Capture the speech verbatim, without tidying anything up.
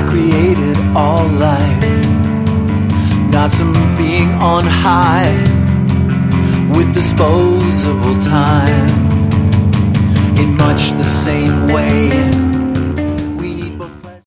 I created all life, not some being on high with disposable time. In much the same way